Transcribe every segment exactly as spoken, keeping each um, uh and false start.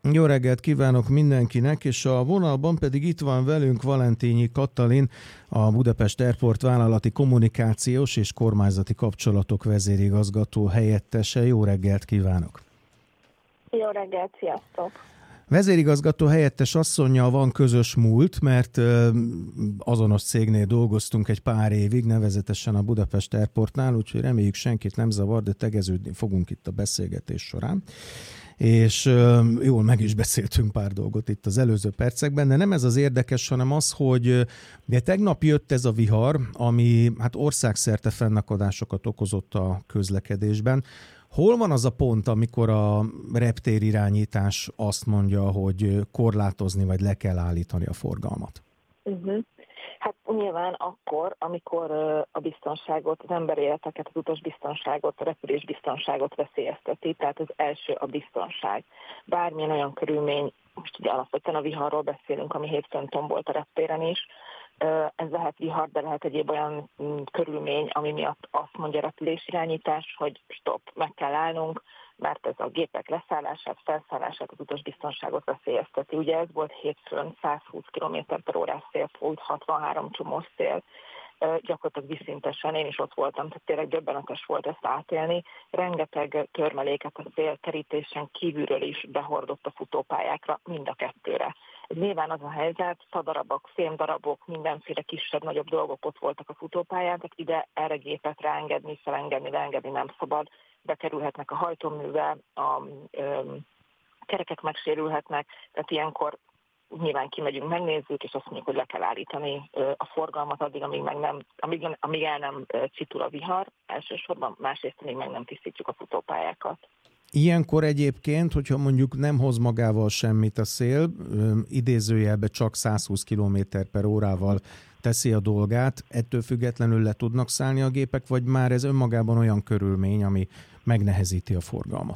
Jó reggelt kívánok mindenkinek, és a vonalban pedig itt van velünk Valentínyi Katalin, a Budapest Airport vállalati kommunikációs és kormányzati kapcsolatok vezérigazgató helyettese. Jó reggelt kívánok! Jó reggelt, sziasztok! Vezérigazgató helyettes asszonnyal van közös múlt, mert azonos cégnél dolgoztunk egy pár évig, nevezetesen a Budapest Airportnál, úgyhogy reméljük senkit nem zavar, de tegeződni fogunk itt a beszélgetés során. És jól meg is beszéltünk pár dolgot itt az előző percekben, de nem ez az érdekes, hanem az, hogy de tegnap jött ez a vihar, ami hát országszerte fennakadásokat okozott a közlekedésben. Hol van az a pont, amikor a reptérirányítás azt mondja, hogy korlátozni vagy le kell állítani a forgalmat? Uh-huh. Hát nyilván akkor, amikor a biztonságot, az emberi életeket, az utasbiztonságot, a repülésbiztonságot veszélyezteti, tehát az első a biztonság. Bármilyen olyan körülmény, most ugye alapvetően a viharról beszélünk, ami hétfőn tombolt a reptéren is, ez lehet vihar, de lehet egyéb olyan körülmény, ami miatt azt mondja a repülésirányítás, hogy stop, meg kell állnunk, mert ez a gépek leszállását, felszállását, az utasbiztonságot veszélyezteti. Ugye ez volt hétfőn százhúsz kilométer per órás szél fújt, hatvanhárom csomós szél, gyakorlatilag vízszintesen, én is ott voltam, tehát tényleg döbbenetes volt ezt átélni. Rengeteg törmeléket a szél terítésen kívülről is behordott a futópályákra, mind a kettőre. Nyilván az a helyzet, fadarabok, fémdarabok, mindenféle kisebb-nagyobb dolgok ott voltak a futópályán, tehát ide erre gépet ráengedni, felengedni, leengedni nem szabad, bekerülhetnek a hajtóműve, a ö, kerekek megsérülhetnek, tehát ilyenkor nyilván kimegyünk, megnézzük, és azt mondjuk, hogy le kell állítani a forgalmat addig, amíg, meg nem, amíg, amíg el nem csitul a vihar elsősorban, másrészt még meg nem tisztítjuk a futópályákat. Ilyenkor egyébként, hogyha mondjuk nem hoz magával semmit a szél, idézőjelben csak százhúsz kilométer per órával teszi a dolgát, ettől függetlenül le tudnak szállni a gépek, vagy már ez önmagában olyan körülmény, ami megnehezíti a forgalmat?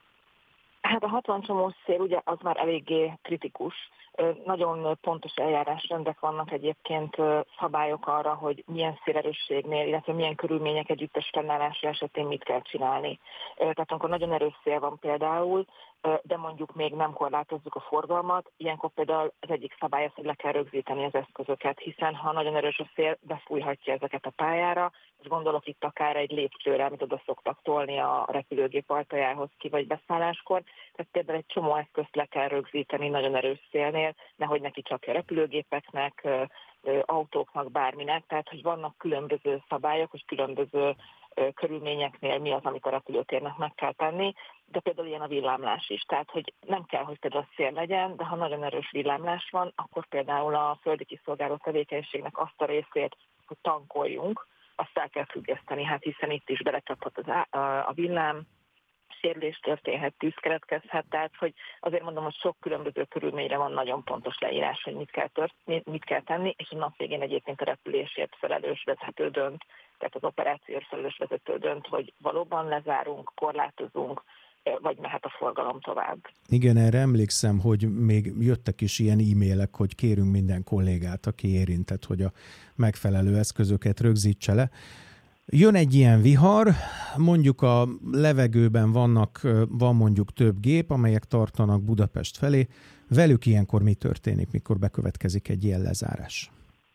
Hát a hatvan csomós szél ugye az már eléggé kritikus. Nagyon pontos eljárásrendek vannak egyébként, szabályok arra, hogy milyen szélerősségnél, illetve milyen körülmények együttes fennállása esetén mit kell csinálni. Tehát amikor nagyon erős szél van például, de mondjuk még nem korlátozzuk a forgalmat, ilyenkor például az egyik szabály az, hogy le kell rögzíteni az eszközöket, hiszen ha nagyon erős a szél, befújhatja ezeket a pályára, és gondolok itt akár egy lépcsőre, amit oda szoktak tolni a repülőgép ajtajához ki vagy beszálláskor, tehát például egy csomó eszközt le kell rögzíteni nagyon erős szélnél, nehogy neki csak a repülőgépeknek, autóknak, bárminek, tehát hogy vannak különböző szabályok, hogy különböző körülményeknél mi az, amit a repülőtérnek meg kell tenni, de például ilyen a villámlás is. Tehát, hogy nem kell, hogy például szél legyen, de ha nagyon erős villámlás van, akkor például a földi kiszolgáló tevékenységnek azt a részét, hogy tankoljunk, azt el kell függeszteni, hát hiszen itt is belecsaphat az á, a villám, sérülés történhet, tűz keletkezhet, tehát hogy azért mondom, hogy sok különböző körülményre van nagyon pontos leírás, hogy mit kell, tört, mit kell tenni, és a nap végén egyébként a repülésért felelős vezető dönt, tehát az operációért felelős vezető dönt, hogy valóban lezárunk, korlátozunk, vagy mehet a forgalom tovább. Igen, erre emlékszem, hogy még jöttek is ilyen e-mailek, hogy kérünk minden kollégát, aki érintett, hogy a megfelelő eszközöket rögzítse le. Jön egy ilyen vihar, mondjuk a levegőben vannak, van mondjuk több gép, amelyek tartanak Budapest felé. Velük ilyenkor mi történik, mikor bekövetkezik egy ilyen lezárás?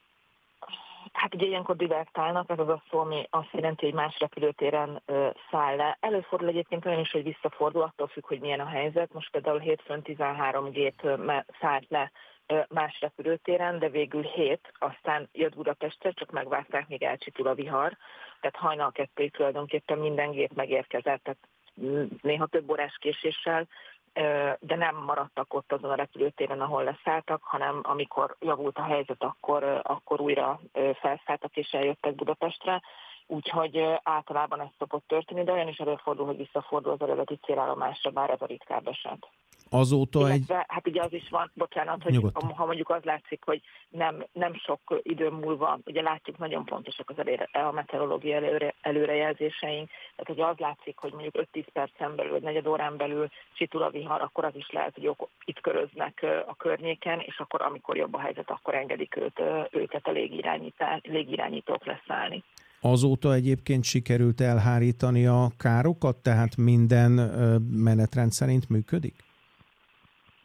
Hát ugye ilyenkor divertálnak, ez az a szó, ami azt jelenti, hogy más repülőtéren ö, száll le. Előfordul egyébként olyan is, hogy visszafordul, attól függ, hogy milyen a helyzet. Most például hétfőn tizenhárom gép ö, szállt le ö, más repülőtéren, de végül hét, aztán jött Budapestre, csak megvárták, míg elcsitul a vihar. Tehát hajnal kettőig tulajdonképpen minden gép megérkezett, tehát néha több órás késéssel, de nem maradtak ott azon a repülőtéren, ahol leszálltak, hanem amikor javult a helyzet, akkor, akkor újra felszálltak és eljöttek Budapestre. Úgyhogy általában ez szokott történni, de olyan is előfordul, hogy visszafordul az eredeti célállomásra, bár ez a ritkább eset. Azóta Illetve, egy... hát ugye az is van, bocsánat, hogy Nyugodtan. Ha mondjuk az látszik, hogy nem, nem sok idő múlva, ugye látjuk, nagyon pontosak az előre, a meteorológiai előre, előrejelzéseink, tehát hogy az látszik, hogy mondjuk öt-tíz percen belül, vagy negyed órán belül csitul a vihar, akkor az is lehet, hogy itt köröznek a környéken, és akkor amikor jobb a helyzet, akkor engedik őt, őket a légirányítók leszállni. Azóta egyébként sikerült elhárítani a károkat, tehát minden menetrend szerint működik?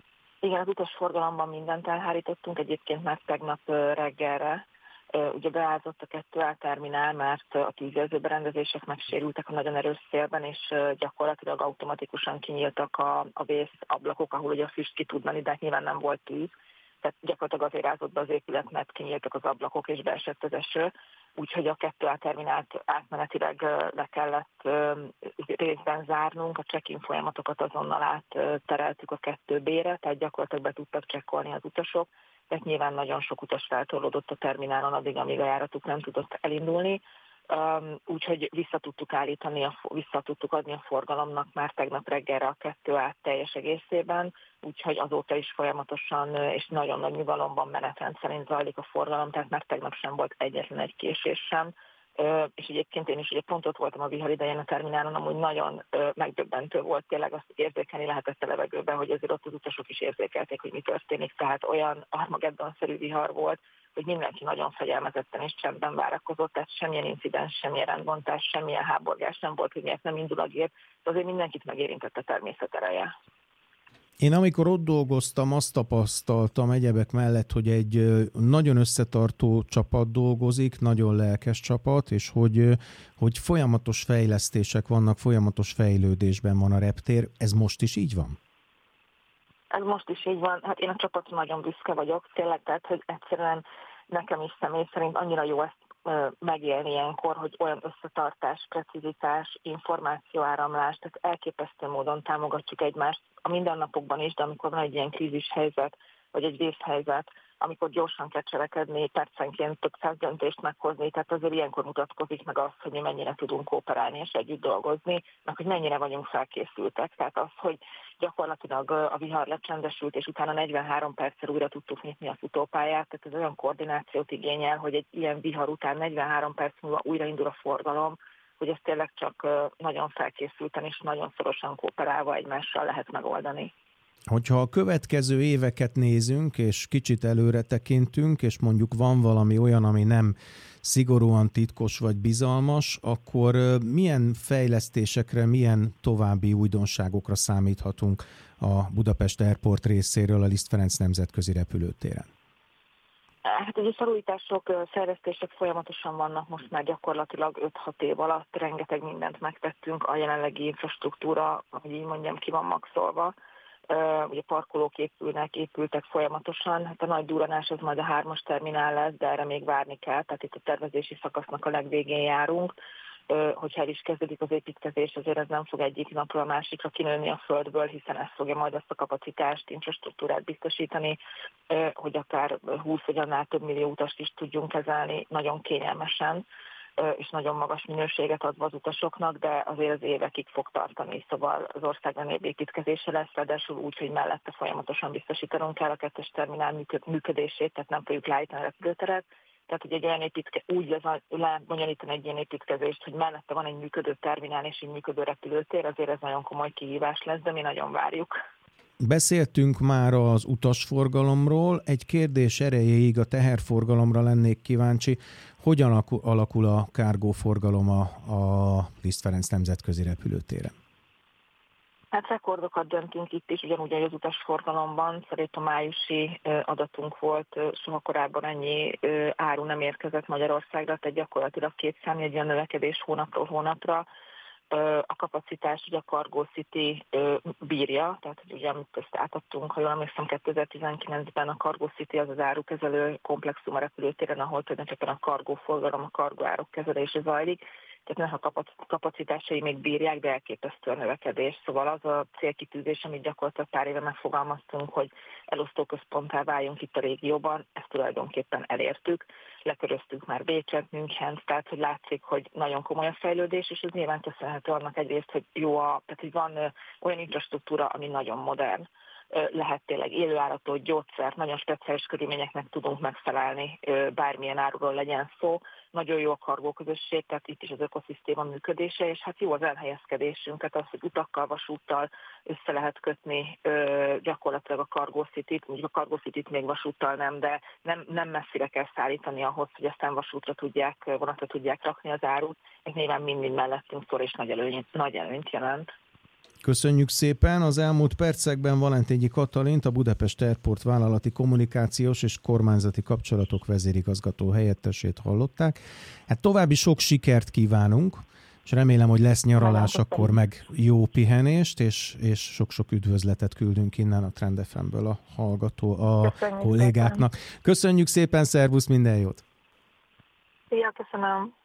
Igen, az utasforgalomban mindent elhárítottunk, egyébként már tegnap reggelre. Ugye beázott a kettő á terminál, mert a tűzjelző berendezések megsérültek a nagyon erős szélben, és gyakorlatilag automatikusan kinyíltak a, a vészablakok, ahol ugye a füst ki tud menni, de nyilván nem volt tűz. Tehát gyakorlatilag azért ázott be az épület, mert kinyíltak az ablakok, és beesett az eső. Úgyhogy a kettő á terminált átmenetileg le kellett részben zárnunk, a check-in folyamatokat azonnal áttereltük a kettő bé-re, tehát gyakorlatilag be tudtak csekkolni az utasok, tehát nyilván nagyon sok utas feltorlódott a terminálon addig, amíg a járatuk nem tudott elindulni. Úgyhogy vissza tudtuk állítani, vissza tudtuk adni a forgalomnak már tegnap reggelre a kettő á teljes egészében, úgyhogy azóta is folyamatosan és nagyon nagy nyugalomban menetrend szerint zajlik a forgalom, tehát már tegnap sem volt egyetlen egy késés sem. És egyébként én is ugye pont ott voltam a vihar idején a terminálon, amúgy nagyon megdöbbentő volt, tényleg azt érzékelni lehetett a levegőben, hogy azért ott az utasok is érzékelték, hogy mi történik, tehát olyan Armageddon-szerű vihar volt, hogy mindenki nagyon fegyelmezetten és csendben várakozott, tehát semmilyen incidens, semmilyen rendbontás, semmilyen háborgás nem volt, hogy miért nem indul a gép, de azért mindenkit megérintett a természet ereje. Én amikor ott dolgoztam, azt tapasztaltam egyebek mellett, hogy egy nagyon összetartó csapat dolgozik, nagyon lelkes csapat, és hogy, hogy folyamatos fejlesztések vannak, folyamatos fejlődésben van a reptér. Ez most is így van? Ez most is így van. Hát én a csapatra nagyon büszke vagyok, tényleg, tehát, hogy egyszerűen nekem is személy szerint annyira jó ezt megélni ilyenkor, hogy olyan összetartás, precizitás, információáramlás, tehát elképesztő módon támogatjuk egymást a mindennapokban is, de amikor van egy ilyen krízis helyzet, vagy egy vészhelyzet, amikor gyorsan kell cselekedni, percenként több száz döntést meghozni, tehát azért ilyenkor mutatkozik meg az, hogy mi mennyire tudunk kooperálni és együtt dolgozni, meg hogy mennyire vagyunk felkészültek. Tehát az, hogy gyakorlatilag a vihar lecsendesült, és utána negyvenhárom perccel újra tudtuk nyitni a futópályát, tehát ez olyan koordinációt igényel, hogy egy ilyen vihar után negyvenhárom perc múlva újraindul a forgalom, hogy ezt tényleg csak nagyon felkészülten és nagyon szorosan kooperálva egymással lehet megoldani. Hogyha a következő éveket nézünk, és kicsit előre tekintünk, és mondjuk van valami olyan, ami nem szigorúan titkos vagy bizalmas, akkor milyen fejlesztésekre, milyen további újdonságokra számíthatunk a Budapest Airport részéről a Liszt Ferenc nemzetközi repülőtéren? Hát ugye szorújítások, fejlesztések folyamatosan vannak most már gyakorlatilag öt-hat év alatt, rengeteg mindent megtettünk, a jelenlegi infrastruktúra, hogy így mondjam, ki van maxolva. Uh, ugye parkolók épülnek, épültek folyamatosan. Hát a nagy durranás az majd a hármas terminál lesz, de erre még várni kell, tehát itt a tervezési szakasznak a legvégén járunk. Uh, hogyha el is kezdődik az építkezés, azért ez nem fog egyik napról a másikra kinőni a földből, hiszen ez fogja majd azt a kapacitást, infrastruktúrát biztosítani, uh, hogy akár húsz vagy annál több millió utast is tudjunk kezelni nagyon kényelmesen, és nagyon magas minőséget adva az utasoknak, de azért az évekig fog tartani, szóval az ország legnagyobb építkezése lesz, ráadásul úgy, hogy mellette folyamatosan biztosítanunk kell a kettes terminál működését, tehát nem fogjuk leállítani a repülőteret, tehát hogy egy olyan építke, úgy lebonyolítani egy ilyen építkezést, hogy mellette van egy működő terminál és egy működő repülőtér, azért ez nagyon komoly kihívás lesz, de mi nagyon várjuk. Beszéltünk már az utasforgalomról, egy kérdés erejéig a teherforgalomra lennék kíváncsi. Hogyan alakul a kárgóforgalom a, a Liszt Ferenc nemzetközi repülőtéren? Hát rekordokat döntünk itt is, ugyanúgy az utasforgalomban. Szerintem a májusi adatunk volt, soha korábban ennyi áru nem érkezett Magyarországra, tehát gyakorlatilag két számjegyű növekedés hónapról hónapra. A kapacitás ugye a Cargo City bírja, tehát hogy ugye amit ezt átadtunk, ha jól emlékszem, kétezer-tizenkilencben a Cargo City az az árukezelő komplexum a repülőtéren, ahol tulajdonképpen a cargo forgalom, a cargo áruk kezelése zajlik, tehát nem a kapacitásai még bírják, de elképesztő a növekedés. Szóval az a célkitűzés, amit gyakorlatilag pár éve megfogalmaztunk, hogy elosztóközponttá váljunk itt a régióban, ezt tulajdonképpen elértük. Leköröztük már Bécset, Münchent, tehát hogy látszik, hogy nagyon komoly a fejlődés, és ez nyilván köszönhető annak egyrészt, hogy jó a, tehát hogy van olyan infrastruktúra, ami nagyon modern. Lehet tényleg élőállatot, gyógyszert, nagyon speciális körülményeknek tudunk megfelelni, bármilyen áruról legyen szó. Nagyon jó a kargóközösség, tehát itt is az ökoszisztéma működése, és hát jó az elhelyezkedésünk, tehát az, hogy utakkal, vasúttal össze lehet kötni gyakorlatilag a Cargo Cityt, mondjuk a Cargo Cityt még vasúttal nem, de nem, nem messzire kell szállítani ahhoz, hogy aztán vasútra tudják, vonatra tudják rakni az árut, és nyilván mind-mind mellettünk szól, és nagy előnyt, nagy előnyt jelent. Köszönjük szépen. Az elmúlt percekben Valentényi Katalint, a Budapest Airport vállalati kommunikációs és kormányzati kapcsolatok vezérigazgató helyettesét hallották. Hát további sok sikert kívánunk, és remélem, hogy lesz nyaralás, akkor meg jó pihenést, és, és sok-sok üdvözletet küldünk innen a Trend ef em-ből a hallgató, a Köszönjük kollégáknak. szépen. Köszönjük szépen, szervusz, minden jót! Szia, köszönöm!